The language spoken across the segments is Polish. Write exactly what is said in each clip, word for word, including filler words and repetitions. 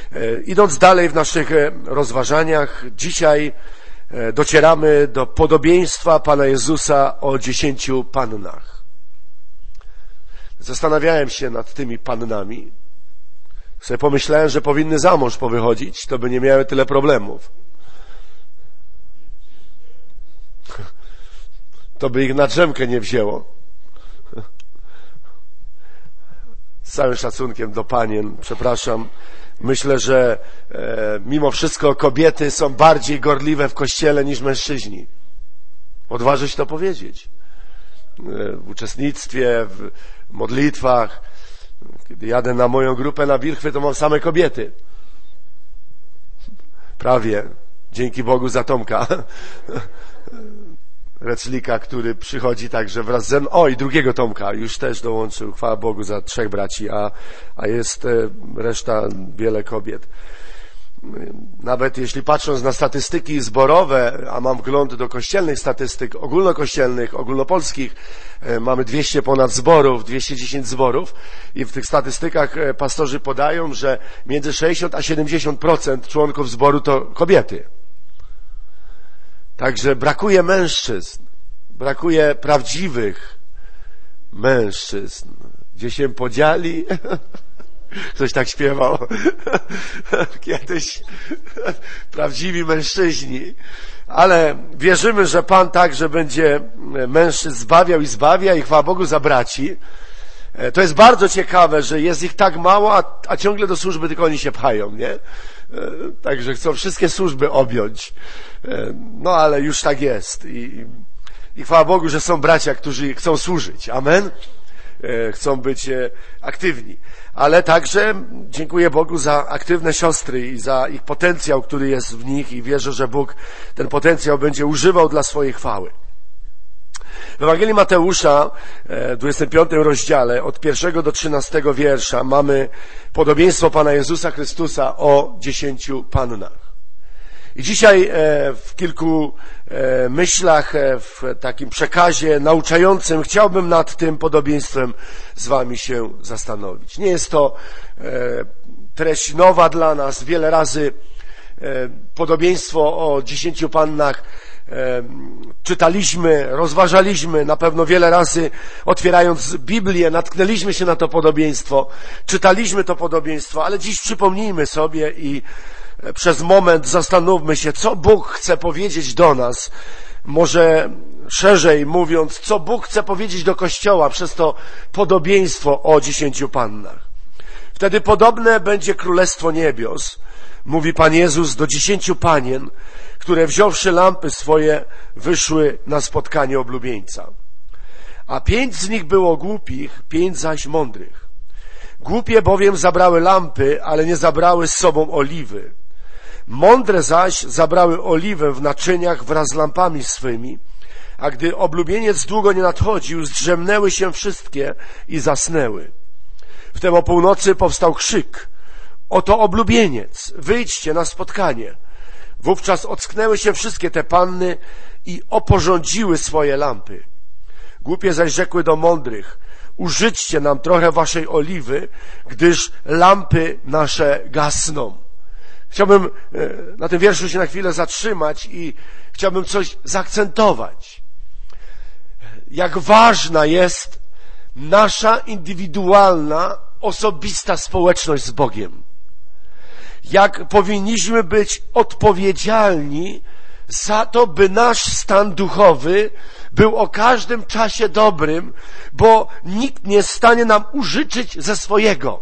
Idąc dalej w naszych rozważaniach, dzisiaj docieramy do podobieństwa Pana Jezusa o dziesięciu pannach. Zastanawiałem się nad tymi pannami. Sobie pomyślałem, że powinny za mąż powychodzić, to by nie miały tyle problemów. To by ich na drzemkę nie wzięło. Z całym szacunkiem do panien, przepraszam, myślę, że e, mimo wszystko kobiety są bardziej gorliwe w kościele niż mężczyźni. Odważy się to powiedzieć. E, w uczestnictwie, w modlitwach. Kiedy jadę na moją grupę na Wirchwy, to mam same kobiety. Prawie. Dzięki Bogu za Tomka. Reclika, który przychodzi także wraz ze mną. O, i drugiego Tomka już też dołączył. Chwała Bogu za trzech braci, a, a jest e, reszta, wiele kobiet. Nawet jeśli patrząc na statystyki zborowe, a mam wgląd do kościelnych statystyk ogólnokościelnych, ogólnopolskich, e, mamy dwieście ponad zborów, dwieście dziesięć zborów i w tych statystykach e, pastorzy podają, że między sześćdziesiąt a siedemdziesiąt procent członków zboru to kobiety. Także brakuje mężczyzn, brakuje prawdziwych mężczyzn. Gdzie się podzieli? Ktoś tak śpiewał. Kiedyś prawdziwi mężczyźni. Ale wierzymy, że Pan także będzie mężczyzn zbawiał i zbawia i chwała Bogu za braci. To jest bardzo ciekawe, że jest ich tak mało, a, a ciągle do służby tylko oni się pchają, nie? Także chcą wszystkie służby objąć. No ale już tak jest. I, i chwała Bogu, że są bracia, którzy chcą służyć. Amen? Chcą być aktywni. Ale także dziękuję Bogu za aktywne siostry i za ich potencjał, który jest w nich i wierzę, że Bóg ten potencjał będzie używał dla swojej chwały. W Ewangelii Mateusza, w dwudziestym piątym rozdziale, od pierwszego do trzynastego wiersza, mamy podobieństwo Pana Jezusa Chrystusa o dziesięciu pannach. I dzisiaj w kilku myślach, w takim przekazie nauczającym chciałbym nad tym podobieństwem z Wami się zastanowić. Nie jest to treść nowa dla nas. Wiele razy podobieństwo o dziesięciu pannach czytaliśmy, rozważaliśmy, na pewno wiele razy otwierając Biblię natknęliśmy się na to podobieństwo, czytaliśmy to podobieństwo, ale dziś przypomnijmy sobie i przez moment zastanówmy się, co Bóg chce powiedzieć do nas, może szerzej mówiąc, co Bóg chce powiedzieć do Kościoła przez to podobieństwo o dziesięciu pannach. Wtedy podobne będzie Królestwo Niebios, mówi Pan Jezus do dziesięciu panien, które wziąwszy lampy swoje, wyszły na spotkanie oblubieńca. A pięć z nich było głupich, pięć zaś mądrych. Głupie bowiem zabrały lampy, ale nie zabrały z sobą oliwy. Mądre zaś zabrały oliwę w naczyniach wraz z lampami swymi, a gdy oblubieniec długo nie nadchodził, zdrzemnęły się wszystkie i zasnęły. Wtem o północy powstał krzyk: oto oblubieniec, wyjdźcie na spotkanie. Wówczas ocknęły się wszystkie te panny i oporządziły swoje lampy. Głupie zaś rzekły do mądrych: użyczcie nam trochę waszej oliwy, gdyż lampy nasze gasną. Chciałbym na tym wierszu się na chwilę zatrzymać i chciałbym coś zaakcentować. Jak ważna jest nasza indywidualna, osobista społeczność z Bogiem. Jak powinniśmy być odpowiedzialni za to, by nasz stan duchowy był o każdym czasie dobrym, bo nikt nie jest w stanie nam użyczyć ze swojego.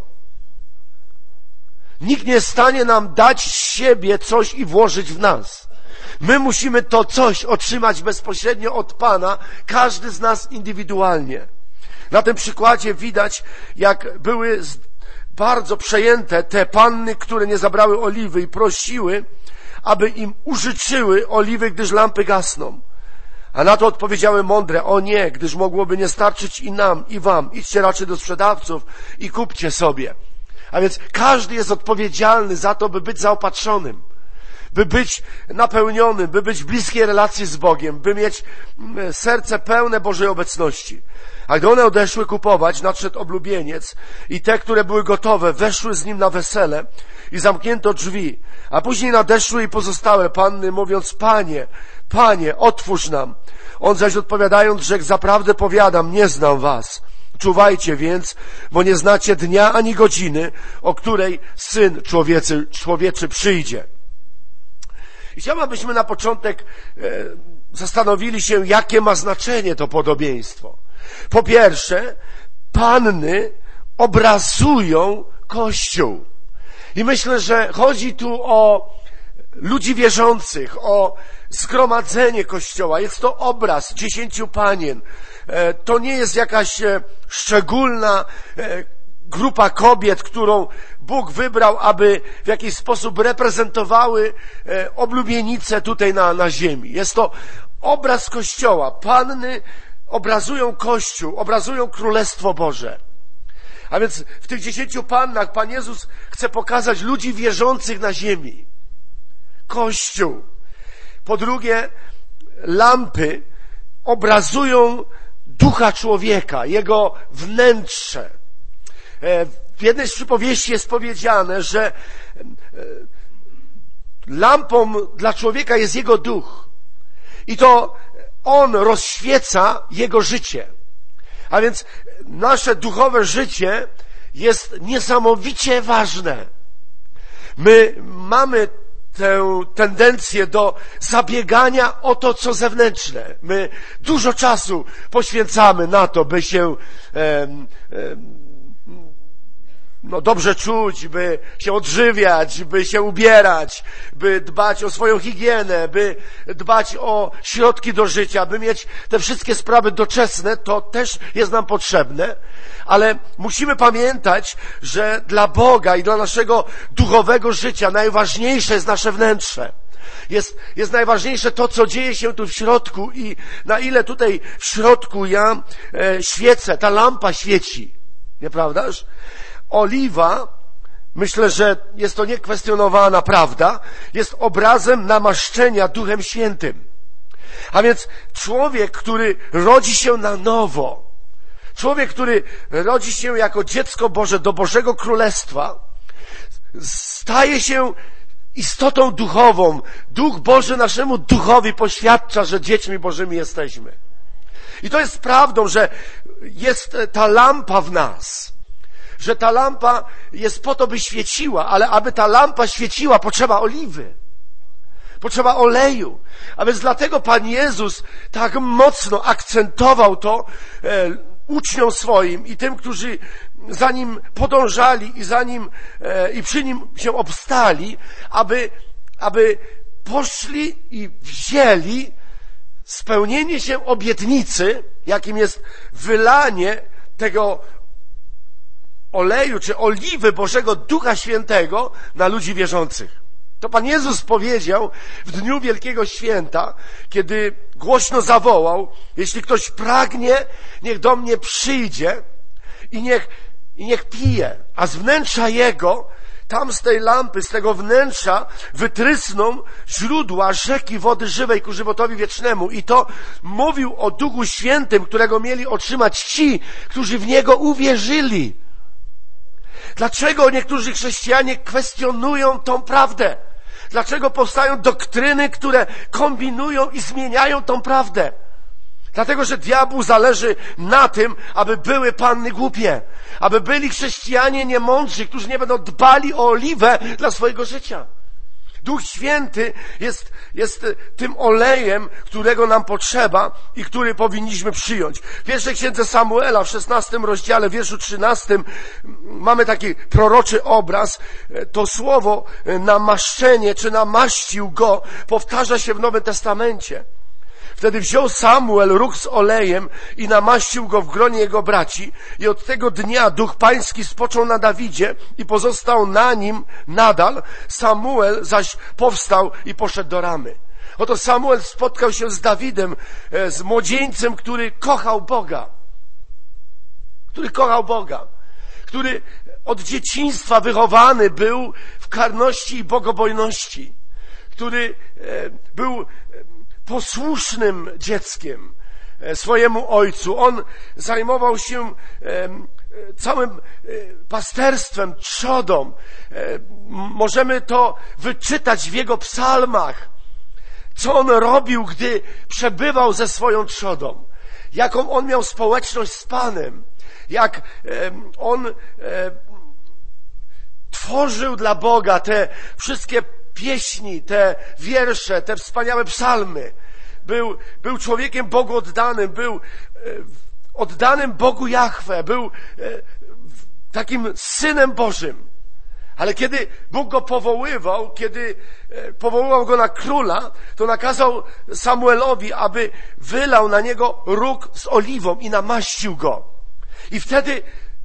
Nikt nie jest w stanie nam dać z siebie coś i włożyć w nas. My musimy to coś otrzymać bezpośrednio od Pana, każdy z nas indywidualnie. Na tym przykładzie widać, jak były bardzo przejęte te panny, które nie zabrały oliwy i prosiły, aby im użyczyły oliwy, gdyż lampy gasną. A na to odpowiedziały mądre: o nie, gdyż mogłoby nie starczyć i nam, i wam. Idźcie raczej do sprzedawców i kupcie sobie. A więc każdy jest odpowiedzialny za to, by być zaopatrzonym, by być napełnionym, by być w bliskiej relacji z Bogiem, by mieć serce pełne Bożej obecności. A gdy one odeszły kupować, nadszedł oblubieniec i te, które były gotowe, weszły z nim na wesele i zamknięto drzwi. A później nadeszły i pozostałe panny, mówiąc: Panie, Panie, otwórz nam. On zaś odpowiadając, rzekł: zaprawdę powiadam, nie znam was. Czuwajcie więc, bo nie znacie dnia ani godziny, o której Syn Człowieczy, człowieczy przyjdzie. I chciałbym, abyśmy na początek e, zastanowili się, jakie ma znaczenie to podobieństwo. Po pierwsze, panny obrazują Kościół. I myślę, że chodzi tu o ludzi wierzących, o zgromadzenie Kościoła. Jest to obraz dziesięciu panien. To nie jest jakaś szczególna grupa kobiet, którą Bóg wybrał, aby w jakiś sposób reprezentowały oblubienice tutaj na, na ziemi. Jest to obraz Kościoła. Panny obrazują Kościół, obrazują Królestwo Boże. A więc w tych dziesięciu pannach Pan Jezus chce pokazać ludzi wierzących na ziemi. Kościół. Po drugie, lampy obrazują ducha człowieka, jego wnętrze. W jednej z przypowieści jest powiedziane, że lampą dla człowieka jest jego duch. I to on rozświeca jego życie. A więc nasze duchowe życie jest niesamowicie ważne. My mamy tę tendencję do zabiegania o to, co zewnętrzne. My dużo czasu poświęcamy na to, by się em, em, no, dobrze czuć, by się odżywiać, by się ubierać, by dbać o swoją higienę, by dbać o środki do życia, by mieć te wszystkie sprawy doczesne. To też jest nam potrzebne, ale musimy pamiętać, że dla Boga i dla naszego duchowego życia najważniejsze jest nasze wnętrze. Jest, jest najważniejsze to, co dzieje się tu w środku i na ile tutaj w środku ja e, świecę, ta lampa świeci. Nieprawdaż? Oliwa, myślę, że jest to niekwestionowana prawda, jest obrazem namaszczenia Duchem Świętym. A więc człowiek, który rodzi się na nowo, człowiek, który rodzi się jako dziecko Boże do Bożego Królestwa, staje się istotą duchową. Duch Boży naszemu duchowi poświadcza, że dziećmi Bożymi jesteśmy. I to jest prawdą, że jest ta lampa w nas. Że ta lampa jest po to, by świeciła, ale aby ta lampa świeciła, potrzeba oliwy. Potrzeba oleju. A więc dlatego Pan Jezus tak mocno akcentował to e, uczniom swoim i tym, którzy za Nim podążali i za Nim e, i przy Nim się obstali, aby, aby poszli i wzięli spełnienie się obietnicy, jakim jest wylanie tego oleju czy oliwy Bożego Ducha Świętego na ludzi wierzących. To Pan Jezus powiedział w dniu Wielkiego Święta, kiedy głośno zawołał: jeśli ktoś pragnie, niech do mnie przyjdzie i niech, i niech pije, a z wnętrza jego, tam z tej lampy, z tego wnętrza wytrysną źródła rzeki wody żywej ku żywotowi wiecznemu. I to mówił o Duchu Świętym, którego mieli otrzymać ci, którzy w Niego uwierzyli. Dlaczego niektórzy chrześcijanie kwestionują tą prawdę? Dlaczego powstają doktryny, które kombinują i zmieniają tą prawdę? Dlatego, że diabłu zależy na tym, aby były panny głupie, aby byli chrześcijanie niemądrzy, którzy nie będą dbali o oliwę dla swojego życia. Duch Święty jest, jest tym olejem, którego nam potrzeba i który powinniśmy przyjąć. W pierwszej księdze Samuela, w szesnastym rozdziale, wierszu trzynastym, mamy taki proroczy obraz. To słowo namaszczenie, czy namaścił go, powtarza się w Nowym Testamencie. Wtedy wziął Samuel róg z olejem i namaścił go w gronie jego braci i od tego dnia Duch Pański spoczął na Dawidzie i pozostał na nim nadal. Samuel zaś powstał i poszedł do Ramy. Oto Samuel spotkał się z Dawidem, z młodzieńcem, który kochał Boga. Który kochał Boga. Który od dzieciństwa wychowany był w karności i bogobojności. który był posłusznym dzieckiem swojemu ojcu. On zajmował się całym pasterstwem, trzodą. Możemy to wyczytać w jego psalmach, co on robił, gdy przebywał ze swoją trzodą. Jaką on miał społeczność z Panem. Jak on tworzył dla Boga te wszystkie pieśni, te wiersze, te wspaniałe psalmy. Był, był człowiekiem Bogu oddanym, był oddanym Bogu Jahwe, był takim Synem Bożym. Ale kiedy Bóg go powoływał, kiedy powoływał go na króla, to nakazał Samuelowi, aby wylał na niego róg z oliwą i namaścił go. I wtedy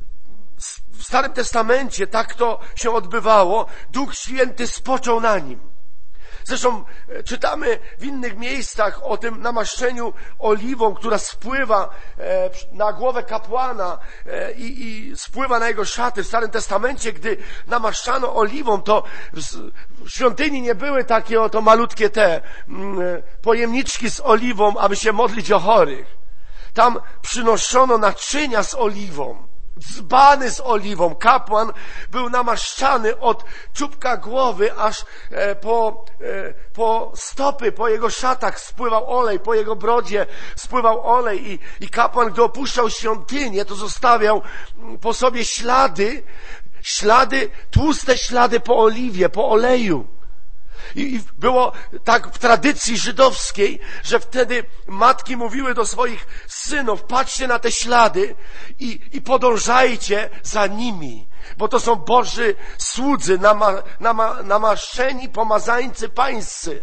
w Starym Testamencie tak to się odbywało. Duch Święty spoczął na nim. Zresztą czytamy w innych miejscach o tym namaszczeniu oliwą, która spływa na głowę kapłana i, i spływa na jego szaty. W Starym Testamencie, gdy namaszczano oliwą, to w świątyni nie były takie oto malutkie te pojemniczki z oliwą, aby się modlić o chorych. Tam przynoszono naczynia z oliwą. Dzbany z oliwą. Kapłan był namaszczany od czubka głowy aż po, po stopy, po jego szatach spływał olej, po jego brodzie spływał olej i, i kapłan, gdy opuszczał świątynię, to zostawiał po sobie ślady, ślady, tłuste ślady po oliwie, po oleju. I było tak w tradycji żydowskiej, że wtedy matki mówiły do swoich synów: patrzcie na te ślady i, i podążajcie za nimi, bo to są Boży słudzy, nama, nama, namaszczeni pomazańcy pańscy.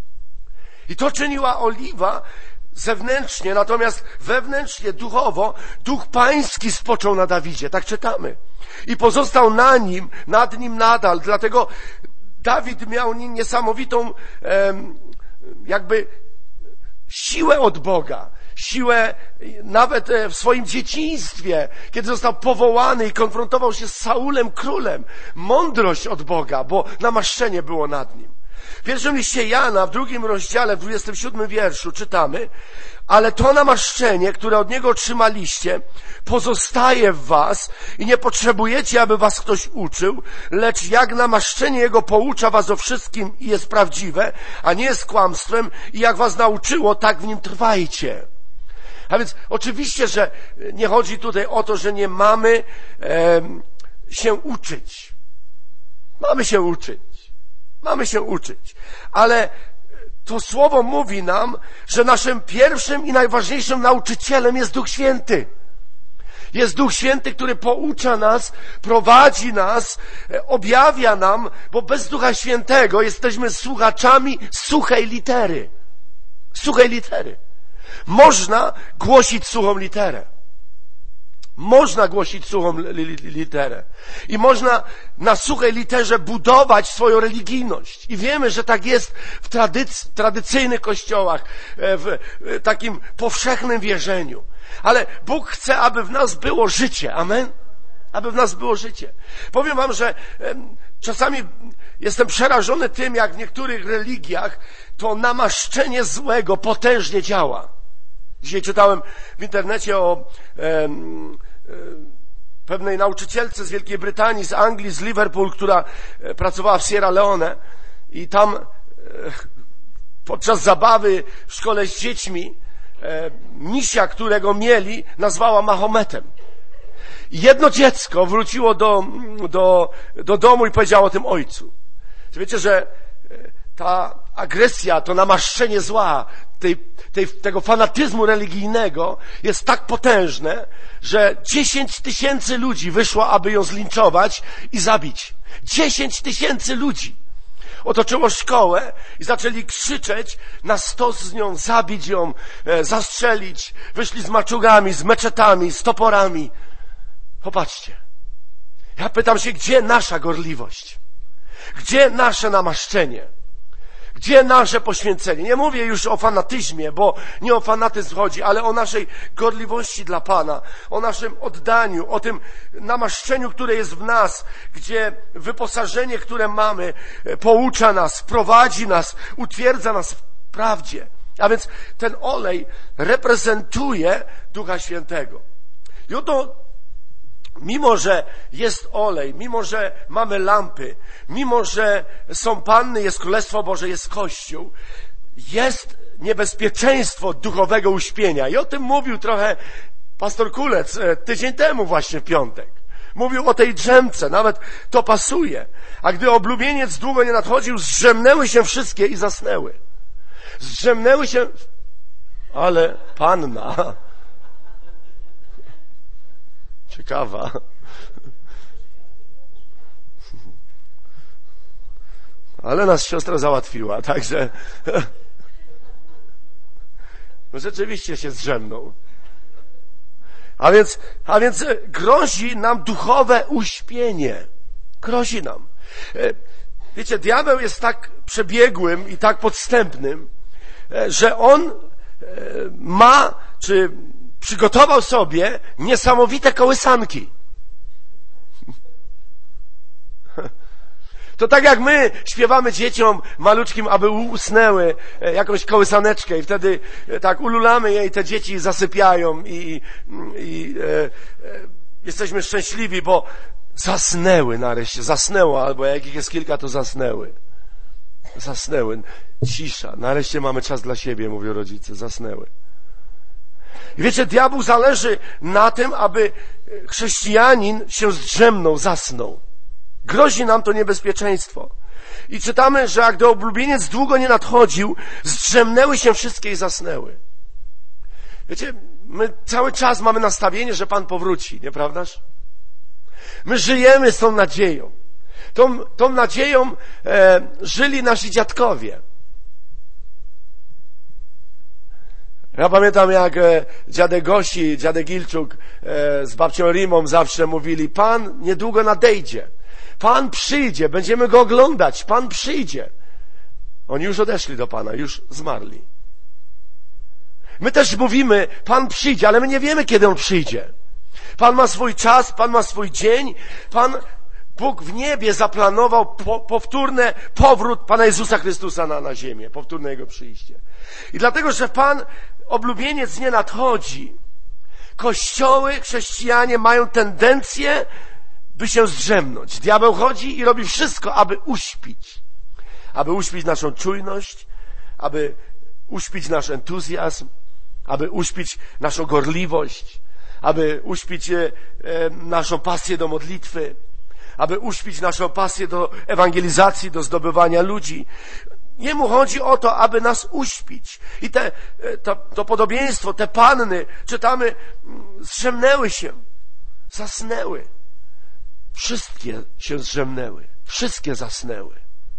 I to czyniła oliwa zewnętrznie, natomiast wewnętrznie, duchowo, Duch Pański spoczął na Dawidzie, tak czytamy. I pozostał na nim, nad nim nadal, dlatego Dawid miał niesamowitą jakby siłę od Boga, siłę nawet w swoim dzieciństwie, kiedy został powołany i konfrontował się z Saulem królem. Mądrość od Boga, bo namaszczenie było nad nim. W pierwszym liście Jana, w drugim rozdziale, w dwudziestym siódmym wierszu czytamy: ale to namaszczenie, które od Niego otrzymaliście, pozostaje w was i nie potrzebujecie, aby was ktoś uczył, lecz jak namaszczenie Jego poucza was o wszystkim i jest prawdziwe, a nie jest kłamstwem, i jak was nauczyło, tak w nim trwajcie. A więc oczywiście, że nie chodzi tutaj o to, że nie mamy e, się uczyć. Mamy się uczyć. Mamy się uczyć. Ale to słowo mówi nam, że naszym pierwszym i najważniejszym nauczycielem jest Duch Święty. Jest Duch Święty, który poucza nas, prowadzi nas, objawia nam, bo bez Ducha Świętego jesteśmy słuchaczami suchej litery. Suchej litery. Można głosić suchą literę. Można głosić suchą li, li, literę. I można na suchej literze budować swoją religijność. I wiemy, że tak jest w tradyc- tradycyjnych kościołach, w takim powszechnym wierzeniu. Ale Bóg chce, aby w nas było życie. Amen? Aby w nas było życie. Powiem wam, że czasami jestem przerażony tym, jak w niektórych religiach to namaszczenie złego potężnie działa. Dzisiaj czytałem w internecie o e, e, pewnej nauczycielce z Wielkiej Brytanii, z Anglii, z Liverpool, która pracowała w Sierra Leone i tam e, podczas zabawy w szkole z dziećmi e, misia, którego mieli, nazwała Mahometem. I jedno dziecko wróciło do, do, do domu i powiedziało o tym ojcu. Wiecie, że ta agresja, to namaszczenie zła, tej, tej, tego fanatyzmu religijnego jest tak potężne, że dziesięć tysięcy ludzi wyszło, aby ją zlinczować i zabić. Dziesięć tysięcy ludzi otoczyło szkołę i zaczęli krzyczeć na stos z nią, zabić ją, e, zastrzelić. Wyszli z maczugami, z meczetami, z toporami. Popatrzcie. Ja pytam się, gdzie nasza gorliwość? Gdzie nasze namaszczenie? Gdzie nasze poświęcenie? Nie mówię już o fanatyzmie, bo nie o fanatyzm chodzi, ale o naszej gorliwości dla Pana, o naszym oddaniu, o tym namaszczeniu, które jest w nas, gdzie wyposażenie, które mamy, poucza nas, prowadzi nas, utwierdza nas w prawdzie. A więc ten olej reprezentuje Ducha Świętego. I oto mimo, że jest olej, mimo, że mamy lampy, mimo, że są panny, jest Królestwo Boże, jest Kościół, jest niebezpieczeństwo duchowego uśpienia. I o tym mówił trochę pastor Kulec tydzień temu właśnie w piątek. Mówił o tej drzemce, nawet to pasuje. A gdy oblubieniec długo nie nadchodził, zdrzemnęły się wszystkie i zasnęły. Zdrzemnęły się, ale panna... Ciekawa. Ale nas siostra załatwiła, także no rzeczywiście się zdrzemnął. A więc, a więc grozi nam duchowe uśpienie. Grozi nam. Wiecie, diabeł jest tak przebiegłym i tak podstępnym, że on ma, czy przygotował sobie niesamowite kołysanki. To tak jak my śpiewamy dzieciom maluczkim, aby usnęły jakąś kołysaneczkę i wtedy tak ululamy je i te dzieci zasypiają i, i, i e, e, jesteśmy szczęśliwi, bo zasnęły nareszcie, zasnęło, albo jak ich jest kilka, to zasnęły. Zasnęły. Cisza. Nareszcie mamy czas dla siebie, mówią rodzice. Zasnęły. I wiecie, diabłu zależy na tym, aby chrześcijanin się zdrzemnął, zasnął. Grozi nam to niebezpieczeństwo. I czytamy, że gdy oblubieniec długo nie nadchodził, zdrzemnęły się wszystkie i zasnęły. Wiecie, my cały czas mamy nastawienie, że Pan powróci, nieprawdaż? My żyjemy z tą nadzieją. Tą, tą nadzieją e, żyli nasi dziadkowie. Ja pamiętam, jak e, dziadek Gosi, dziadek Ilczuk e, z babcią Rimą zawsze mówili: Pan niedługo nadejdzie. Pan przyjdzie, będziemy Go oglądać. Pan przyjdzie. Oni już odeszli do Pana, już zmarli. My też mówimy: Pan przyjdzie, ale my nie wiemy, kiedy On przyjdzie. Pan ma swój czas, Pan ma swój dzień. Pan, Bóg w niebie zaplanował po, powtórny powrót Pana Jezusa Chrystusa na, na ziemię. Powtórne Jego przyjście. I dlatego, że Pan, oblubieniec, nie nadchodzi, kościoły, chrześcijanie mają tendencję, by się zdrzemnąć. Diabeł chodzi i robi wszystko, aby uśpić. Aby uśpić naszą czujność, aby uśpić nasz entuzjazm, aby uśpić naszą gorliwość, aby uśpić e, e, naszą pasję do modlitwy, aby uśpić naszą pasję do ewangelizacji, do zdobywania ludzi. Jemu chodzi o to, aby nas uśpić. I te, to, to podobieństwo, te panny, czytamy, zdrzemnęły się, zasnęły. Wszystkie się zdrzemnęły. Wszystkie zasnęły.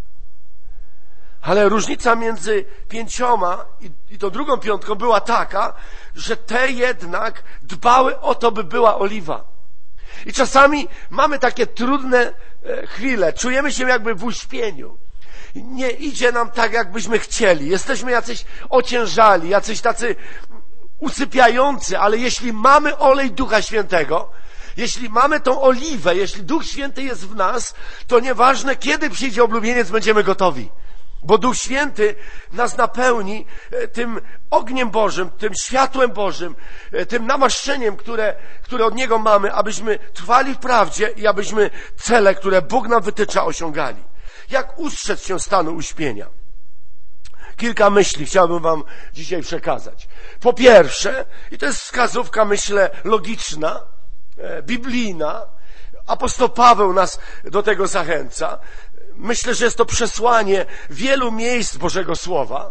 Ale różnica między pięcioma i, i tą drugą piątką była taka, że te jednak dbały o to, by była oliwa. I czasami mamy takie trudne chwile. Czujemy się jakby w uśpieniu. Nie idzie nam tak, jakbyśmy chcieli. Jesteśmy jacyś ociężali, jacyś tacy usypiający, ale jeśli mamy olej Ducha Świętego, jeśli mamy tą oliwę, jeśli Duch Święty jest w nas, to nieważne, kiedy przyjdzie oblubieniec, będziemy gotowi. Bo Duch Święty nas napełni tym ogniem Bożym, tym światłem Bożym, tym namaszczeniem, które, które od Niego mamy, abyśmy trwali w prawdzie i abyśmy cele, które Bóg nam wytycza, osiągali. Jak ustrzec się stanu uśpienia? Kilka myśli chciałbym wam dzisiaj przekazać. Po pierwsze, i to jest wskazówka, myślę, logiczna, biblijna, apostoł Paweł nas do tego zachęca. Myślę, że jest to przesłanie wielu miejsc Bożego Słowa.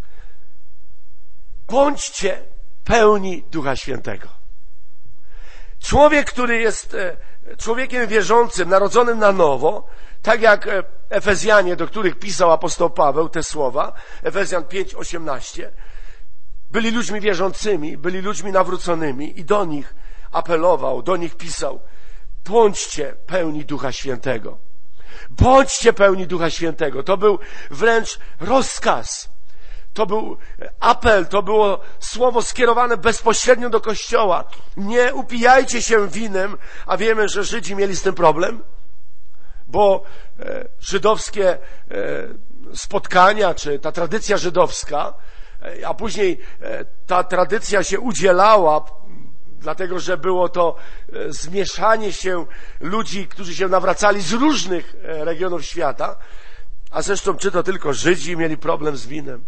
Bądźcie pełni Ducha Świętego. Człowiek, który jest człowiekiem wierzącym, narodzonym na nowo, tak jak Efezjanie, do których pisał apostoł Paweł te słowa, Efezjan pięć osiemnaście, byli ludźmi wierzącymi, byli ludźmi nawróconymi i do nich apelował, do nich pisał: bądźcie pełni Ducha Świętego. Bądźcie pełni Ducha Świętego. To był wręcz rozkaz. To był apel, to było słowo skierowane bezpośrednio do Kościoła. Nie upijajcie się winem, a wiemy, że Żydzi mieli z tym problem, bo e, żydowskie e, spotkania, czy ta tradycja żydowska, e, a później e, ta tradycja się udzielała, dlatego że było to e, zmieszanie się ludzi, którzy się nawracali z różnych e, regionów świata, a zresztą czy to tylko Żydzi mieli problem z winem,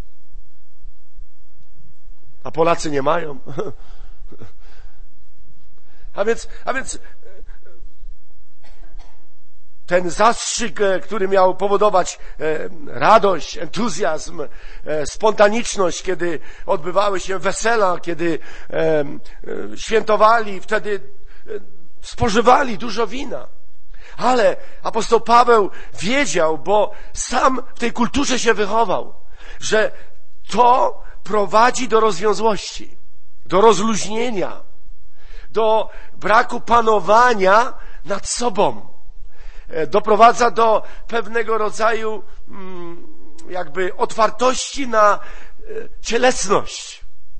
a Polacy nie mają. A więc, a więc ten zastrzyk, który miał powodować radość, entuzjazm, spontaniczność, kiedy odbywały się wesela, kiedy świętowali, wtedy spożywali dużo wina. Ale apostoł Paweł wiedział, bo sam w tej kulturze się wychował, że to prowadzi do rozwiązłości, do rozluźnienia, do braku panowania nad sobą. Doprowadza do pewnego rodzaju jakby otwartości na cielesność.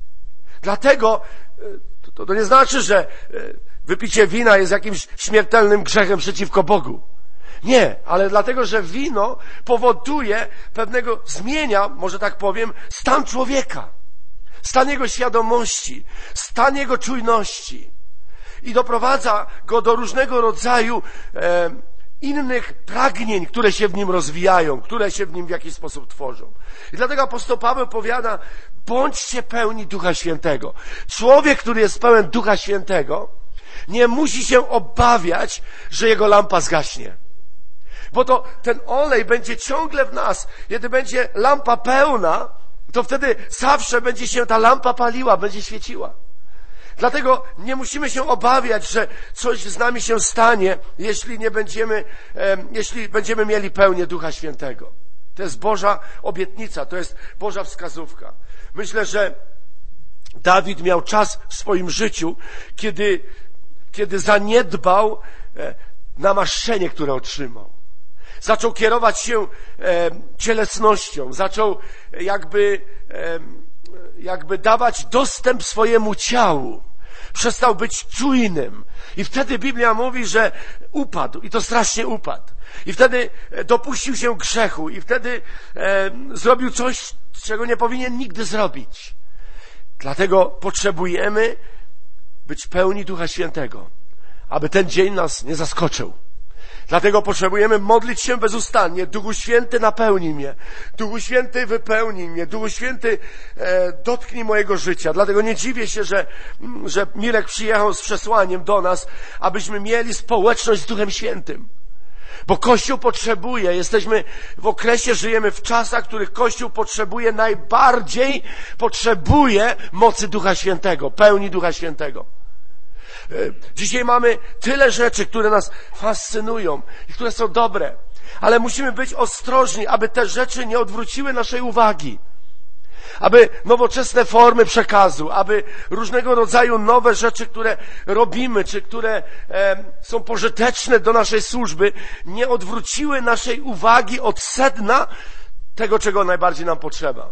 Dlatego to, to nie znaczy, że wypicie wina jest jakimś śmiertelnym grzechem przeciwko Bogu. Nie, ale dlatego, że wino powoduje pewnego, zmienia, może tak powiem, stan człowieka, stan jego świadomości, stan jego czujności i doprowadza go do różnego rodzaju e, innych pragnień, które się w nim rozwijają, które się w nim w jakiś sposób tworzą. I dlatego apostoł Paweł powiada, bądźcie pełni Ducha Świętego. Człowiek, który jest pełen Ducha Świętego, nie musi się obawiać, że jego lampa zgaśnie. Bo to ten olej będzie ciągle w nas. Kiedy będzie lampa pełna, to wtedy zawsze będzie się ta lampa paliła, będzie świeciła. Dlatego nie musimy się obawiać, że coś z nami się stanie, jeśli nie będziemy, e, jeśli będziemy mieli pełnię Ducha Świętego. To jest Boża obietnica, to jest Boża wskazówka. Myślę, że Dawid miał czas w swoim życiu, kiedy, kiedy zaniedbał e, namaszczenie, które otrzymał. Zaczął kierować się e, cielesnością, zaczął jakby, e, jakby dawać dostęp swojemu ciału. Przestał być czujnym. I wtedy Biblia mówi, że upadł. I to strasznie upadł. I wtedy dopuścił się grzechu. I wtedy e, zrobił coś, czego nie powinien nigdy zrobić. Dlatego potrzebujemy być pełni Ducha Świętego, aby ten dzień nas nie zaskoczył. Dlatego potrzebujemy modlić się bezustannie. Duchu Święty, napełnij mnie. Duchu Święty, wypełnij mnie. Duchu Święty, e, dotknij mojego życia. Dlatego nie dziwię się, że, że Mirek przyjechał z przesłaniem do nas, abyśmy mieli społeczność z Duchem Świętym. Bo Kościół potrzebuje, jesteśmy w okresie, żyjemy w czasach, w których Kościół potrzebuje, najbardziej potrzebuje mocy Ducha Świętego, pełni Ducha Świętego. Dzisiaj mamy tyle rzeczy, które nas fascynują i które są dobre, ale musimy być ostrożni, aby te rzeczy nie odwróciły naszej uwagi, aby nowoczesne formy przekazu, aby różnego rodzaju nowe rzeczy, które robimy, czy które e, są pożyteczne do naszej służby, nie odwróciły naszej uwagi od sedna tego, czego najbardziej nam potrzeba.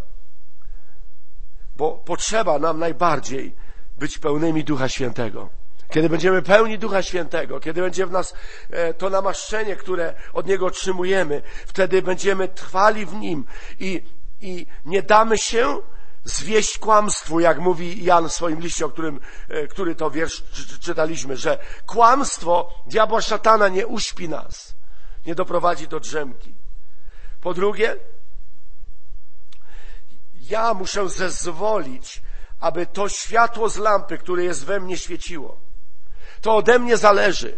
Bo potrzeba nam najbardziej być pełnymi Ducha Świętego. Kiedy będziemy pełni Ducha Świętego, kiedy będzie w nas to namaszczenie, które od Niego otrzymujemy, wtedy będziemy trwali w Nim i, i nie damy się zwieść kłamstwu, jak mówi Jan w swoim liście, o którym, który to wiersz czytaliśmy, że kłamstwo diabła szatana nie uśpi nas, nie doprowadzi do drzemki. Po drugie, ja muszę zezwolić, aby to światło z lampy, które jest we mnie, świeciło. To ode mnie zależy.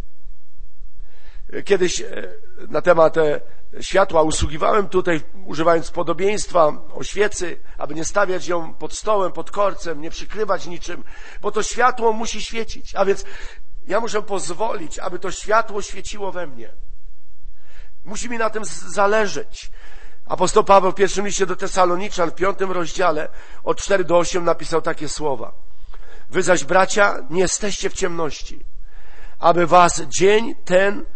Kiedyś na temat światła usługiwałem tutaj, używając podobieństwa o świecy, aby nie stawiać ją pod stołem, pod korcem, nie przykrywać niczym, bo to światło musi świecić. A więc ja muszę pozwolić, aby to światło świeciło we mnie. Musi mi na tym zależeć. Apostoł Paweł w pierwszym liście do Tesaloniczan w piątym rozdziale od czterech do ośmiu napisał takie słowa. Wy zaś, bracia, nie jesteście w ciemności, aby was dzień ten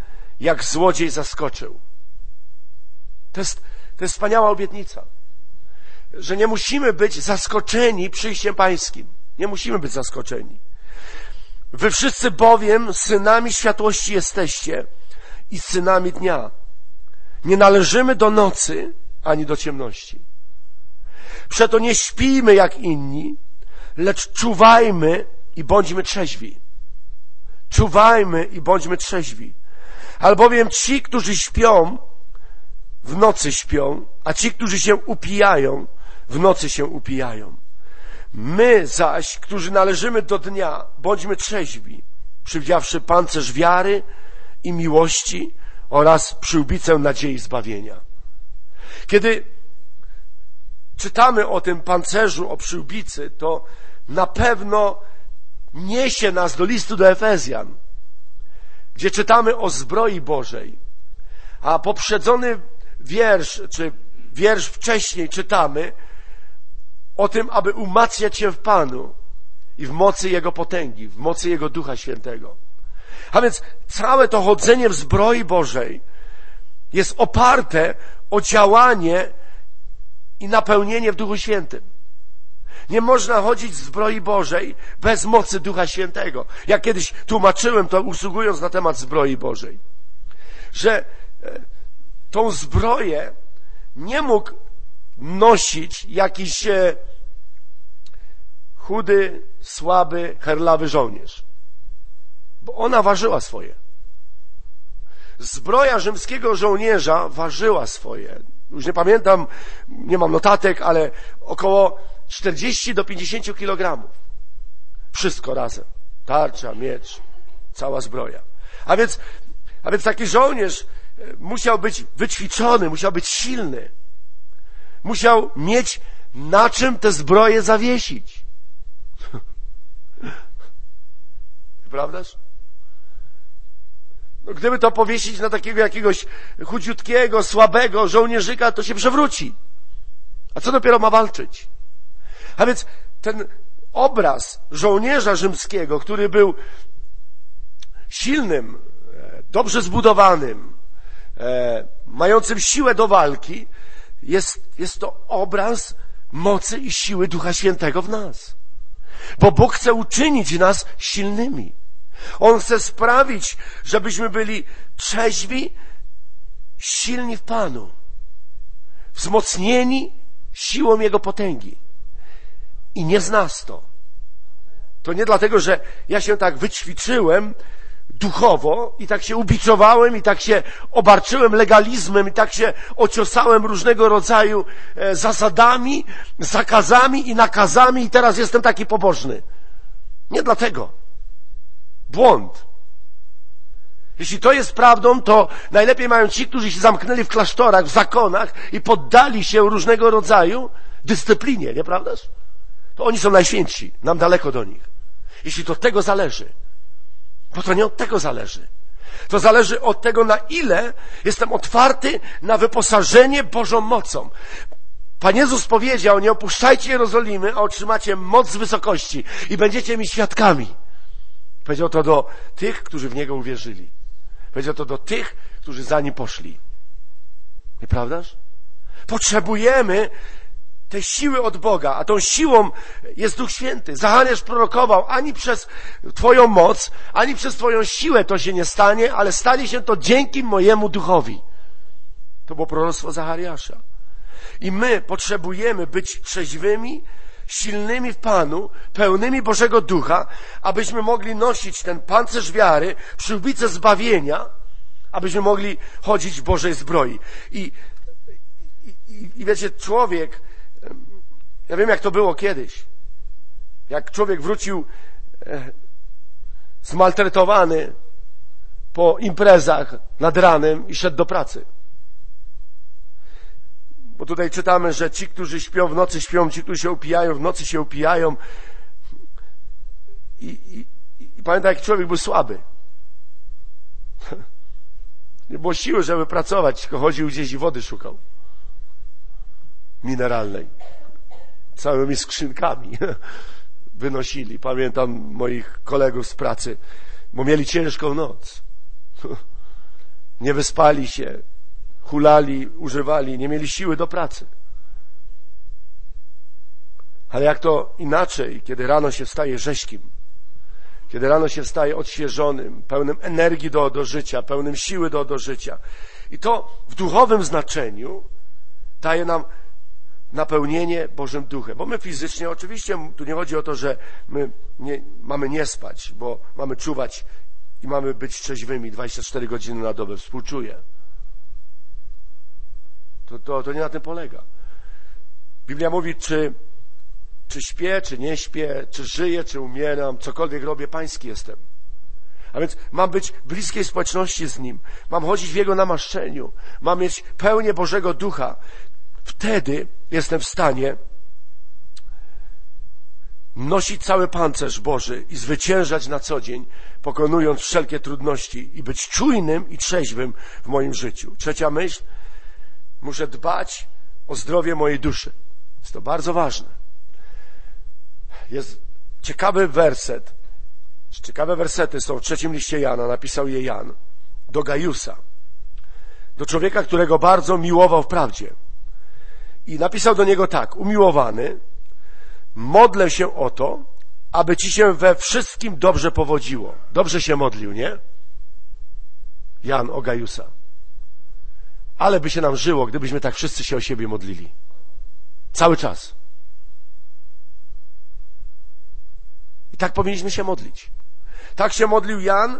jak złodziej zaskoczył. To jest, to jest wspaniała obietnica, że nie musimy być zaskoczeni przyjściem Pańskim. Nie musimy być zaskoczeni. Wy wszyscy bowiem synami światłości jesteście i synami dnia. Nie należymy do nocy ani do ciemności. Przeto nie śpijmy jak inni, lecz czuwajmy i bądźmy trzeźwi. Czuwajmy i bądźmy trzeźwi. Albowiem ci, którzy śpią, w nocy śpią, a ci, którzy się upijają, w nocy się upijają. My zaś, którzy należymy do dnia, bądźmy trzeźwi, przywdziawszy pancerz wiary i miłości oraz przyłbicę nadziei zbawienia. Kiedy czytamy o tym pancerzu, o przyłbicy, to na pewno niesie nas do listu do Efezjan, gdzie czytamy o zbroi Bożej, a poprzedzony wiersz, czy wiersz wcześniej czytamy o tym, aby umacniać się w Panu i w mocy Jego potęgi, w mocy Jego Ducha Świętego. A więc całe to chodzenie w zbroi Bożej jest oparte o działanie i napełnienie w Duchu Świętym. Nie można chodzić w zbroi Bożej bez mocy Ducha Świętego. Jak kiedyś tłumaczyłem to, usługując na temat zbroi Bożej, że tą zbroję nie mógł nosić jakiś chudy, słaby, herlawy żołnierz, bo ona ważyła swoje. Zbroja rzymskiego żołnierza ważyła swoje. Już nie pamiętam, nie mam notatek, ale około czterdzieści do pięćdziesięciu kilogramów. Wszystko razem. Tarcza, miecz, cała zbroja. A więc, a więc taki żołnierz musiał być wyćwiczony, musiał być silny. Musiał mieć na czym tę zbroję zawiesić. Prawdaż? No, gdyby to powiesić na takiego jakiegoś chudziutkiego, słabego żołnierzyka, to się przewróci. A co dopiero ma walczyć? A więc ten obraz żołnierza rzymskiego, który był silnym, dobrze zbudowanym, mającym siłę do walki, jest, jest to obraz mocy i siły Ducha Świętego w nas. Bo Bóg chce uczynić nas silnymi. On chce sprawić, żebyśmy byli trzeźwi, silni w Panu, wzmocnieni siłą Jego potęgi. I nie z nas to. To nie dlatego, że ja się tak wyćwiczyłem duchowo i tak się ubiczowałem i tak się obarczyłem legalizmem i tak się ociosałem różnego rodzaju zasadami, zakazami i nakazami i teraz jestem taki pobożny. Nie dlatego. Błąd. Jeśli to jest prawdą, to najlepiej mają ci, którzy się zamknęli w klasztorach, w zakonach i poddali się różnego rodzaju dyscyplinie, nieprawdaż? To oni są najświętsi, nam daleko do nich. Jeśli to od tego zależy. Bo to nie od tego zależy. To zależy od tego, na ile jestem otwarty na wyposażenie Bożą mocą. Pan Jezus powiedział, nie opuszczajcie Jerozolimy, a otrzymacie moc z wysokości i będziecie mi świadkami. Powiedział to do tych, którzy w Niego uwierzyli. Powiedział to do tych, którzy za Nim poszli. Nieprawdaż? Potrzebujemy tej siły od Boga, a tą siłą jest Duch Święty. Zachariasz prorokował, ani przez Twoją moc, ani przez Twoją siłę to się nie stanie, ale stanie się to dzięki mojemu Duchowi. To było proroctwo Zachariasza. I my potrzebujemy być trzeźwymi, silnymi w Panu, pełnymi Bożego Ducha, abyśmy mogli nosić ten pancerz wiary, przyłbicę zbawienia, abyśmy mogli chodzić w Bożej zbroi. I, i, i wiecie, człowiek, ja wiem, jak to było kiedyś, jak człowiek wrócił e, zmaltretowany po imprezach nad ranem i szedł do pracy. Bo tutaj czytamy, że ci, którzy śpią w nocy, śpią, ci, którzy się upijają, w nocy się upijają. I, i, i pamiętam, jak człowiek był słaby. Nie było siły, żeby pracować, tylko chodził gdzieś i wody szukał. Mineralnej. Całymi skrzynkami wynosili. Pamiętam moich kolegów z pracy, bo mieli ciężką noc. nie wyspali się, hulali, używali, nie mieli siły do pracy. Ale jak to inaczej, kiedy rano się wstaje rześkim, kiedy rano się wstaje odświeżonym, pełnym energii do, do życia, pełnym siły do, do życia. I to w duchowym znaczeniu daje nam napełnienie Bożym Duchem. Bo my fizycznie, oczywiście tu nie chodzi o to, że my nie, mamy nie spać, bo mamy czuwać i mamy być trzeźwymi dwadzieścia cztery godziny na dobę. Współczuję. To, to, to nie na tym polega. Biblia mówi, czy, czy śpię, czy nie śpię, czy żyję, czy umieram, cokolwiek robię, pański jestem. A więc mam być w bliskiej społeczności z Nim. Mam chodzić w Jego namaszczeniu. Mam mieć pełnię Bożego Ducha. Wtedy jestem w stanie nosić cały pancerz Boży i zwyciężać na co dzień, pokonując wszelkie trudności i być czujnym i trzeźwym w moim życiu. Trzecia myśl. Muszę dbać o zdrowie mojej duszy. Jest to bardzo ważne. Jest ciekawy werset. Ciekawe wersety są w trzecim liście Jana. Napisał je Jan do Gajusa. Do człowieka, którego bardzo miłował w prawdzie. I napisał do niego tak: umiłowany, modlę się o to, aby ci się we wszystkim dobrze powodziło. Dobrze się modlił, nie? Jan o Gajusa. Ale by się nam żyło, gdybyśmy tak wszyscy się o siebie modlili. Cały czas. I tak powinniśmy się modlić. Tak się modlił Jan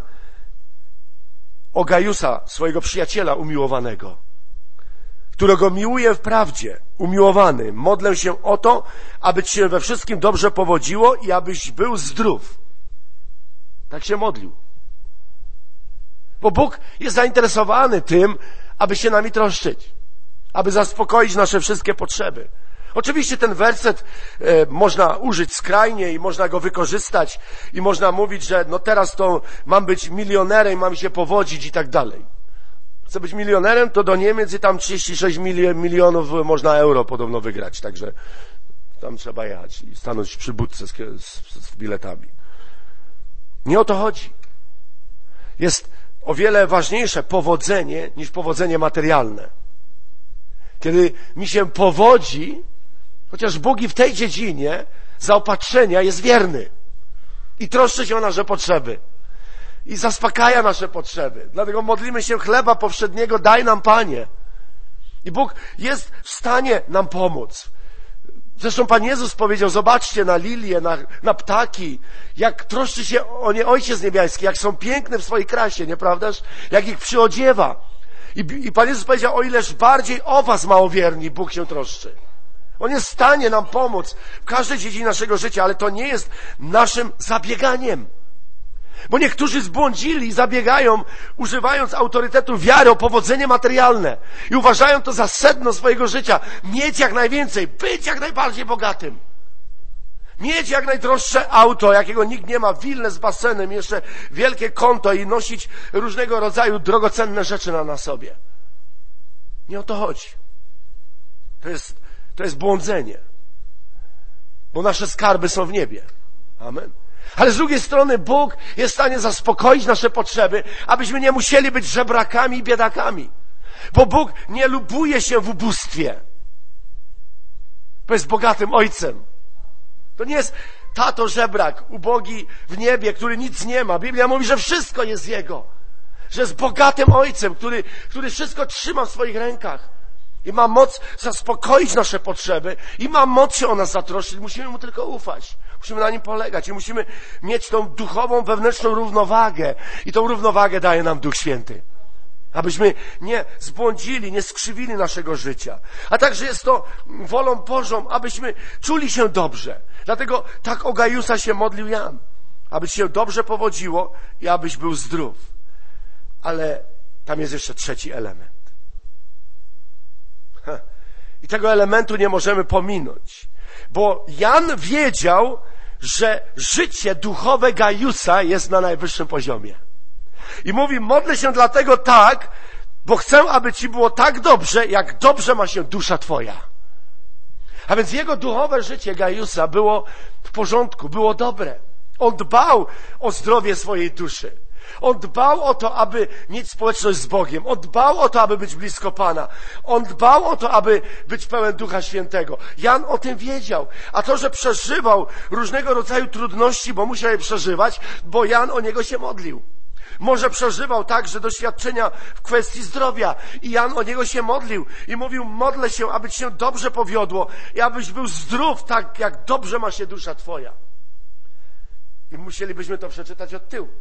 o Gajusa, swojego przyjaciela umiłowanego, którego miłuję w prawdzie. Umiłowany, modlę się o to, aby ci się we wszystkim dobrze powodziło i abyś był zdrów. Tak się modlił. Bo Bóg jest zainteresowany tym, aby się nami troszczyć, aby zaspokoić nasze wszystkie potrzeby. Oczywiście ten werset e, można użyć skrajnie i można go wykorzystać i można mówić, że no teraz to mam być milionerem, mam się powodzić i tak dalej. Chcę być milionerem, to do Niemiec i tam trzydzieści sześć milionów można euro podobno wygrać, także tam trzeba jechać i stanąć przy budce z, z, z biletami. Nie o to chodzi. Jest o wiele ważniejsze powodzenie niż powodzenie materialne. Kiedy mi się powodzi, chociaż Bóg i w tej dziedzinie zaopatrzenia jest wierny i troszczy się o nasze potrzeby i zaspokaja nasze potrzeby. Dlatego modlimy się: chleba powszedniego daj nam, Panie. I Bóg jest w stanie nam pomóc. Zresztą Pan Jezus powiedział: zobaczcie na lilie, na, na ptaki, jak troszczy się o nie Ojciec Niebiański, jak są piękne w swojej krasie, nieprawdaż? Jak ich przyodziewa. I, I Pan Jezus powiedział: o ileż bardziej o was, małowierni, Bóg się troszczy. On jest w stanie nam pomóc w każdej dziedzinie naszego życia, ale to nie jest naszym zabieganiem. Bo niektórzy zbłądzili i zabiegają, używając autorytetu wiary o powodzenie materialne i uważają to za sedno swojego życia. Mieć jak najwięcej, być jak najbardziej bogatym. Mieć jak najdroższe auto, jakiego nikt nie ma, willę z basenem, jeszcze wielkie konto i nosić różnego rodzaju drogocenne rzeczy na, na sobie. Nie o to chodzi. To jest, to jest błądzenie. Bo nasze skarby są w niebie. Amen. Ale z drugiej strony Bóg jest w stanie zaspokoić nasze potrzeby, abyśmy nie musieli być żebrakami i biedakami. Bo Bóg nie lubuje się w ubóstwie. Bo jest bogatym Ojcem. To nie jest tato żebrak, ubogi w niebie, który nic nie ma. Biblia mówi, że wszystko jest Jego. Że jest bogatym Ojcem, który, który wszystko trzyma w swoich rękach. I ma moc zaspokoić nasze potrzeby. I ma moc się o nas zatroszczyć. Musimy Mu tylko ufać. Musimy na Nim polegać. I musimy mieć tą duchową, wewnętrzną równowagę. I tą równowagę daje nam Duch Święty. Abyśmy nie zbłądzili, nie skrzywili naszego życia. A także jest to wolą Bożą, abyśmy czuli się dobrze. Dlatego tak o Gajusa się modlił Jan. Aby ci się dobrze powodziło i abyś był zdrów. Ale tam jest jeszcze trzeci element. Ha. I tego elementu nie możemy pominąć. Bo Jan wiedział, że życie duchowe Gajusa jest na najwyższym poziomie. I mówi: modlę się dlatego tak, bo chcę, aby ci było tak dobrze, jak dobrze ma się dusza twoja. A więc jego duchowe życie Gajusa było w porządku, było dobre. On dbał o zdrowie swojej duszy. On dbał o to, aby mieć społeczność z Bogiem. On dbał o to, aby być blisko Pana. On dbał o to, aby być pełen Ducha Świętego. Jan o tym wiedział. A to, że przeżywał różnego rodzaju trudności, bo musiał je przeżywać, bo Jan o niego się modlił. Może przeżywał także doświadczenia w kwestii zdrowia i Jan o niego się modlił i mówił: modlę się, aby ci się dobrze powiodło i abyś był zdrów tak, jak dobrze ma się dusza twoja. I musielibyśmy to przeczytać od tyłu.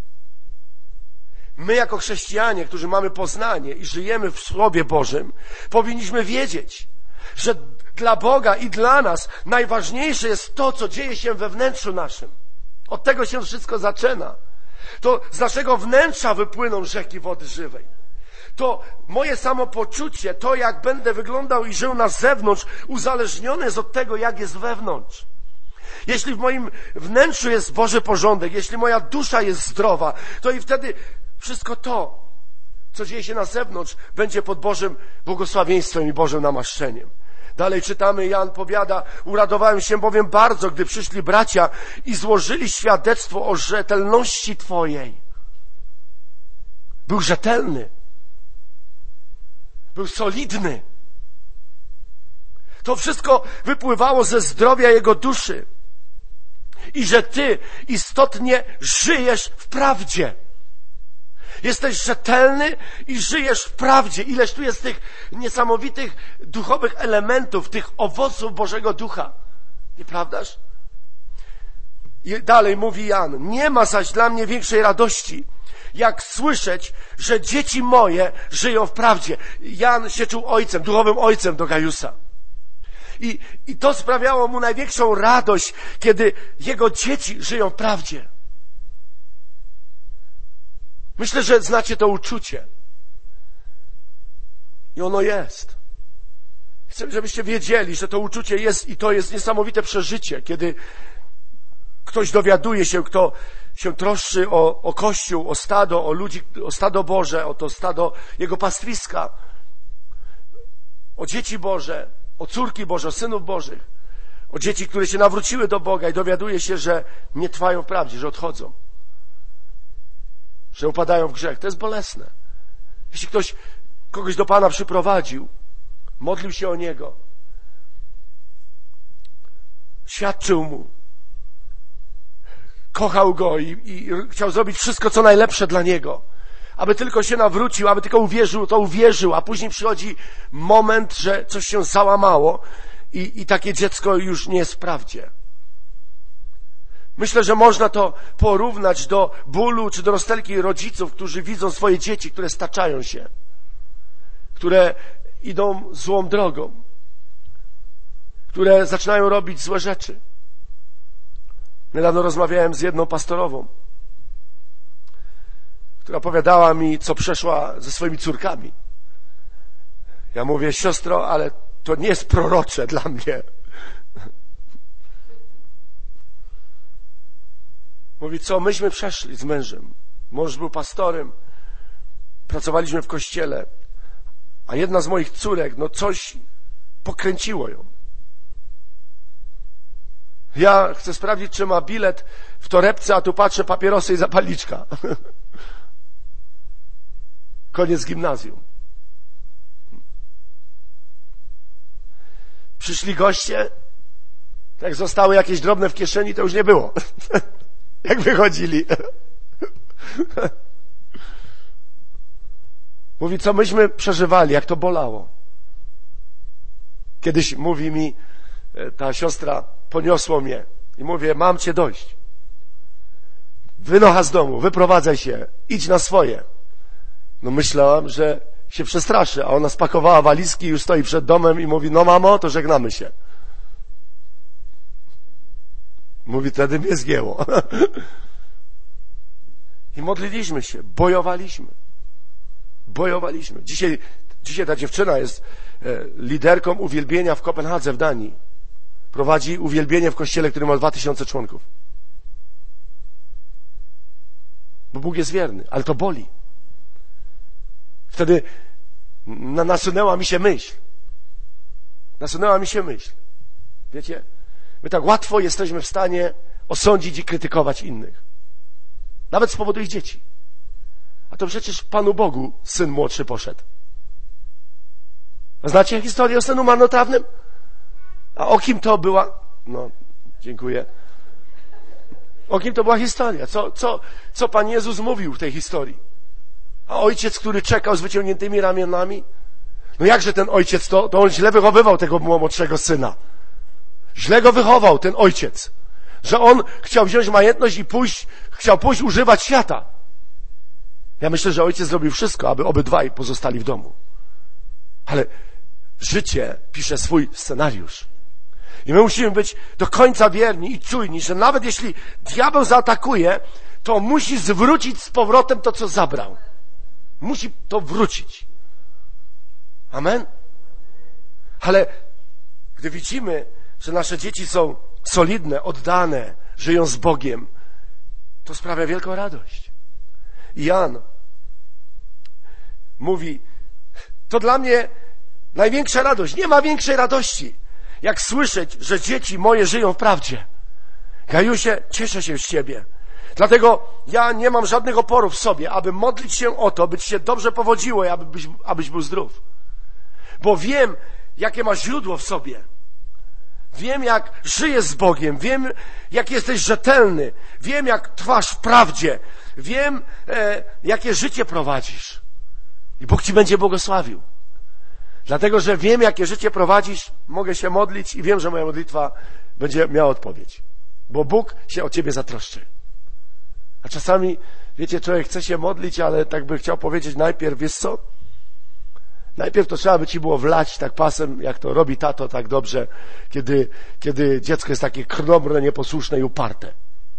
My jako chrześcijanie, którzy mamy poznanie i żyjemy w Słowie Bożym, powinniśmy wiedzieć, że dla Boga i dla nas najważniejsze jest to, co dzieje się we wnętrzu naszym. Od tego się wszystko zaczyna. To z naszego wnętrza wypłyną rzeki wody żywej. To moje samopoczucie, to jak będę wyglądał i żył na zewnątrz, uzależnione jest od tego, jak jest wewnątrz. Jeśli w moim wnętrzu jest Boży porządek, jeśli moja dusza jest zdrowa, to i wtedy wszystko to, co dzieje się na zewnątrz, będzie pod Bożym błogosławieństwem i Bożym namaszczeniem. Dalej czytamy, Jan powiada: uradowałem się bowiem bardzo, gdy przyszli bracia i złożyli świadectwo o rzetelności Twojej. Był rzetelny. Był solidny. To wszystko wypływało ze zdrowia jego duszy. I że Ty istotnie żyjesz w prawdzie. Jesteś rzetelny i żyjesz w prawdzie. Ileż tu jest tych niesamowitych duchowych elementów, tych owoców Bożego Ducha. Nieprawdaż? I dalej mówi Jan: nie ma zaś dla mnie większej radości, jak słyszeć, że dzieci moje żyją w prawdzie. Jan się czuł ojcem, duchowym ojcem do Gajusa. I, I to sprawiało mu największą radość, kiedy jego dzieci żyją w prawdzie. Myślę, że znacie to uczucie. I ono jest. Chcę, żebyście wiedzieli, że to uczucie jest i to jest niesamowite przeżycie, kiedy ktoś dowiaduje się, kto się troszczy o, o Kościół, o stado, o ludzi, o stado Boże, o to stado Jego pastwiska, o dzieci Boże, o córki Boże, o synów Bożych, o dzieci, które się nawróciły do Boga i dowiaduje się, że nie trwają w prawdzie, że odchodzą, że upadają w grzech. To jest bolesne. Jeśli ktoś kogoś do Pana przyprowadził, modlił się o niego, świadczył mu, kochał go i, i chciał zrobić wszystko, co najlepsze dla niego, aby tylko się nawrócił, aby tylko uwierzył, to uwierzył, a później przychodzi moment, że coś się załamało i, i takie dziecko już nie jest w prawdzie. Myślę, że można to porównać do bólu czy do rozterki rodziców, którzy widzą swoje dzieci, które staczają się, które idą złą drogą, które zaczynają robić złe rzeczy. Niedawno rozmawiałem z jedną pastorową, która opowiadała mi, co przeszła ze swoimi córkami. Ja mówię: siostro, ale to nie jest prorocze dla mnie. Mówi: co myśmy przeszli z mężem. Mąż był pastorem, pracowaliśmy w kościele, a jedna z moich córek, no coś pokręciło ją. Ja chcę sprawdzić, czy ma bilet w torebce, a tu patrzę, papierosy i zapalniczka. Koniec gimnazjum. Przyszli goście, jak zostały jakieś drobne w kieszeni, to już nie było. Jak wychodzili. Mówi, co myśmy przeżywali, jak to bolało. Kiedyś mówi mi ta siostra, poniosło mnie i mówię: mam cię dość. Wynocha z domu, wyprowadzaj się, idź na swoje. No myślałam, że się przestraszy, a ona spakowała walizki, już stoi przed domem i mówi: no mamo, to żegnamy się. Mówi, wtedy mnie zgięło. I modliliśmy się, bojowaliśmy. Bojowaliśmy. Dzisiaj, dzisiaj ta dziewczyna jest liderką uwielbienia w Kopenhadze w Danii. Prowadzi uwielbienie w kościele, który ma dwa tysiące członków. Bo Bóg jest wierny, ale to boli. Wtedy nasunęła mi się myśl. Nasunęła mi się myśl. Wiecie, my tak łatwo jesteśmy w stanie osądzić i krytykować innych. Nawet z powodu ich dzieci. A to przecież Panu Bogu syn młodszy poszedł. Znacie historię o synu marnotrawnym? A o kim to była? No, dziękuję. O kim to była historia? Co, co, co Pan Jezus mówił w tej historii? A ojciec, który czekał z wyciągniętymi ramionami? No jakże ten ojciec, to, to on źle wychowywał tego młodszego syna. Źle go wychował ten ojciec. Że on chciał wziąć majętność i pójść, chciał pójść używać świata. Ja myślę, że ojciec zrobił wszystko, aby obydwaj pozostali w domu. Ale życie pisze swój scenariusz. I my musimy być do końca wierni i czujni, że nawet jeśli diabeł zaatakuje, to musi zwrócić z powrotem to, co zabrał. Musi to wrócić. Amen? Ale gdy widzimy, że nasze dzieci są solidne, oddane, żyją z Bogiem, to sprawia wielką radość. I Jan mówi, to dla mnie największa radość. Nie ma większej radości, jak słyszeć, że dzieci moje żyją w prawdzie. Gajusie, cieszę się z Ciebie. Dlatego ja nie mam żadnych oporów w sobie, aby modlić się o to, by Ci się dobrze powodziło i abyś, abyś był zdrów. Bo wiem, jakie ma źródło w sobie. Wiem, jak żyjesz z Bogiem. Wiem, jak jesteś rzetelny. Wiem, jak trwasz w prawdzie. Wiem, e, jakie życie prowadzisz. I Bóg Ci będzie błogosławił. Dlatego, że wiem, jakie życie prowadzisz, mogę się modlić i wiem, że moja modlitwa będzie miała odpowiedź. Bo Bóg się o Ciebie zatroszczy. A czasami, wiecie, człowiek chce się modlić, ale tak by chciał powiedzieć najpierw, wiesz co? Najpierw to trzeba by Ci było wlać tak pasem, jak to robi tato tak dobrze, kiedy, kiedy dziecko jest takie krnąbrne, nieposłuszne i uparte.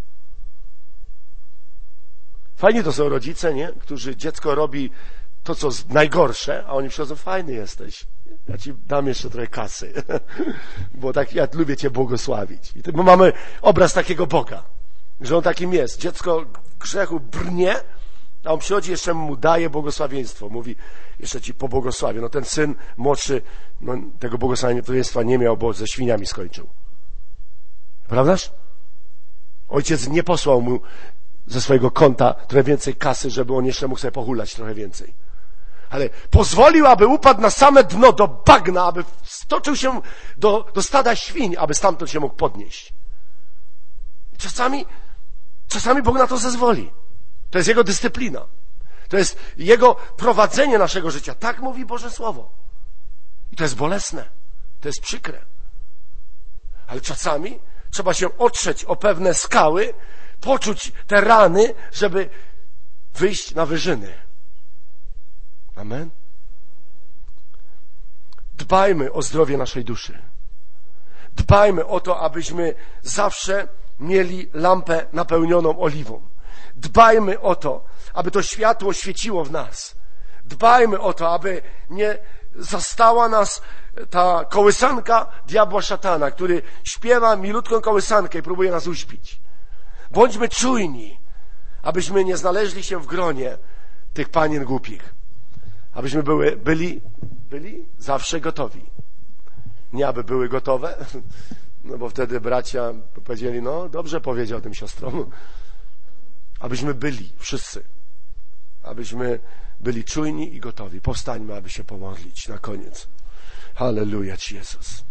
Fajni to są rodzice, nie? Którzy dziecko robi to, co najgorsze, a oni przychodzą, fajny jesteś. Ja Ci dam jeszcze trochę kasy, bo tak ja lubię Cię błogosławić. I my mamy obraz takiego Boga, że On takim jest. Dziecko w grzechu brnie, a On przychodzi, jeszcze mu daje błogosławieństwo. Mówi, jeszcze Ci pobłogosławię. No ten syn młodszy no, tego błogosławieństwa nie miał, bo ze świniami skończył. Prawdaż? Ojciec nie posłał mu ze swojego konta trochę więcej kasy, żeby on jeszcze mógł sobie pohulać trochę więcej. Ale pozwolił, aby upadł na same dno, do bagna, aby stoczył się do, do stada świń, aby stamtąd się mógł podnieść. I czasami, czasami Bóg na to zezwoli. To jest Jego dyscyplina. To jest Jego prowadzenie naszego życia. Tak mówi Boże Słowo. I to jest bolesne. To jest przykre. Ale czasami trzeba się otrzeć o pewne skały, poczuć te rany, żeby wyjść na wyżyny. Amen. Dbajmy o zdrowie naszej duszy. Dbajmy o to, abyśmy zawsze mieli lampę napełnioną oliwą. Dbajmy o to, aby to światło świeciło w nas. Dbajmy o to, aby nie zastała nas ta kołysanka diabła szatana, który śpiewa milutką kołysankę i próbuje nas uśpić. Bądźmy czujni, abyśmy nie znaleźli się w gronie tych panien głupich. Abyśmy były, byli, byli zawsze gotowi. Nie aby były gotowe, no bo wtedy bracia powiedzieli, no dobrze powiedział tym siostrom. Abyśmy byli wszyscy. Abyśmy byli czujni i gotowi. Powstańmy, aby się pomodlić na koniec. Halleluja Ci, Jezus.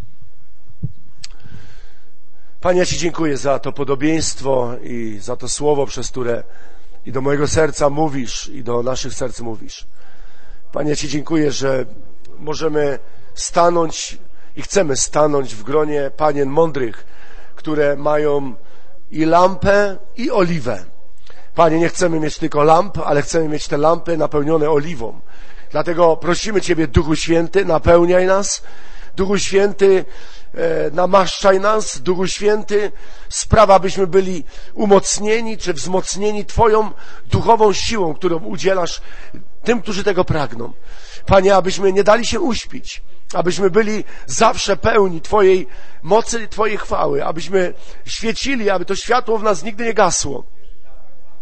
Panie, ja Ci dziękuję za to podobieństwo i za to słowo, przez które i do mojego serca mówisz, i do naszych serc mówisz. Panie, ja Ci dziękuję, że możemy stanąć i chcemy stanąć w gronie panien mądrych, które mają i lampę, i oliwę. Panie, nie chcemy mieć tylko lamp, ale chcemy mieć te lampy napełnione oliwą. Dlatego prosimy Ciebie, Duchu Święty, napełniaj nas. Duchu Święty, e, namaszczaj nas. Duchu Święty, sprawa, abyśmy byli umocnieni czy wzmocnieni Twoją duchową siłą, którą udzielasz tym, którzy tego pragną. Panie, abyśmy nie dali się uśpić, abyśmy byli zawsze pełni Twojej mocy i Twojej chwały, abyśmy świecili, aby to światło w nas nigdy nie gasło.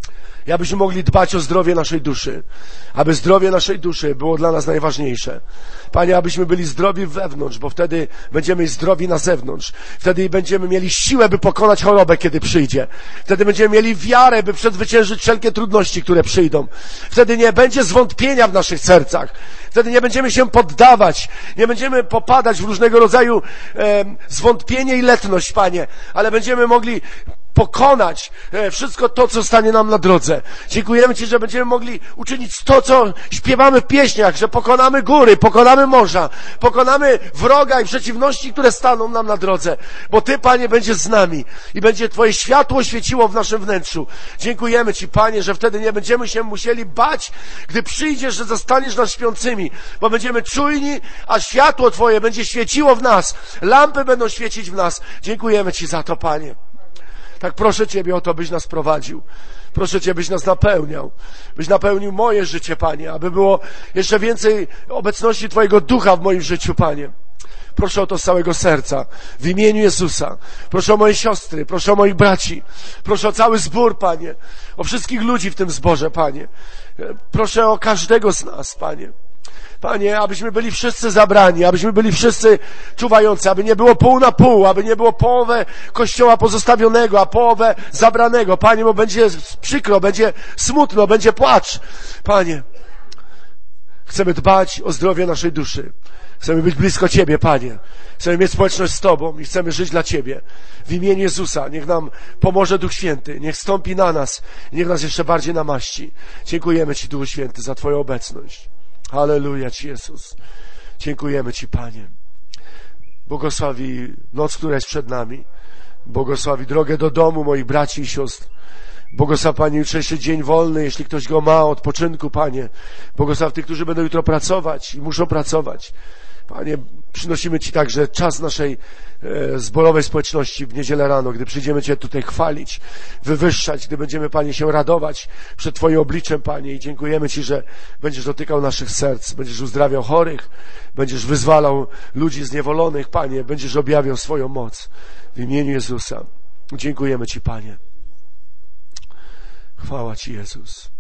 I abyśmy mogli dbać o zdrowie naszej duszy. Aby zdrowie naszej duszy było dla nas najważniejsze. Panie, abyśmy byli zdrowi wewnątrz, bo wtedy będziemy zdrowi na zewnątrz. Wtedy będziemy mieli siłę, by pokonać chorobę, kiedy przyjdzie. Wtedy będziemy mieli wiarę, by przezwyciężyć wszelkie trudności, które przyjdą. Wtedy nie będzie zwątpienia w naszych sercach. Wtedy nie będziemy się poddawać. Nie będziemy popadać w różnego rodzaju e, zwątpienie i letność, Panie. Ale będziemy mogli pokonać wszystko to, co stanie nam na drodze. Dziękujemy Ci, że będziemy mogli uczynić to, co śpiewamy w pieśniach, że pokonamy góry, pokonamy morza, pokonamy wroga i przeciwności, które staną nam na drodze. Bo Ty, Panie, będziesz z nami i będzie Twoje światło świeciło w naszym wnętrzu. Dziękujemy Ci, Panie, że wtedy nie będziemy się musieli bać, gdy przyjdziesz, że zastaniesz nas śpiącymi, bo będziemy czujni, a światło Twoje będzie świeciło w nas. Lampy będą świecić w nas. Dziękujemy Ci za to, Panie. Tak proszę Ciebie o to, byś nas prowadził. Proszę Cię, byś nas napełniał. Byś napełnił moje życie, Panie, aby było jeszcze więcej obecności Twojego ducha w moim życiu, Panie. Proszę o to z całego serca. W imieniu Jezusa. Proszę o moje siostry, proszę o moich braci. Proszę o cały zbór, Panie. O wszystkich ludzi w tym zborze, Panie. Proszę o każdego z nas, Panie. Panie, abyśmy byli wszyscy zabrani, abyśmy byli wszyscy czuwający, aby nie było pół na pół, aby nie było połowę Kościoła pozostawionego, a połowę zabranego. Panie, bo będzie przykro, będzie smutno, będzie płacz. Panie, chcemy dbać o zdrowie naszej duszy. Chcemy być blisko Ciebie, Panie. Chcemy mieć społeczność z Tobą i chcemy żyć dla Ciebie. W imieniu Jezusa niech nam pomoże Duch Święty, niech stąpi na nas, niech nas jeszcze bardziej namaści. Dziękujemy Ci, Duchu Święty, za Twoją obecność. Halleluja Ci, Jezus. Dziękujemy Ci, Panie. Błogosławi noc, która jest przed nami. Błogosławi drogę do domu moich braci i sióstr. Błogosław, Panie, jutrzejszy dzień wolny, jeśli ktoś go ma, odpoczynku, Panie. Błogosław tych, którzy będą jutro pracować i muszą pracować. Panie, przynosimy Ci także czas naszej e, zborowej społeczności w niedzielę rano, gdy przyjdziemy Cię tutaj chwalić, wywyższać, gdy będziemy, Panie, się radować przed Twoim obliczem, Panie, i dziękujemy Ci, że będziesz dotykał naszych serc, będziesz uzdrawiał chorych, będziesz wyzwalał ludzi zniewolonych, Panie, będziesz objawiał swoją moc w imieniu Jezusa. Dziękujemy Ci, Panie. Chwała Ci, Jezus.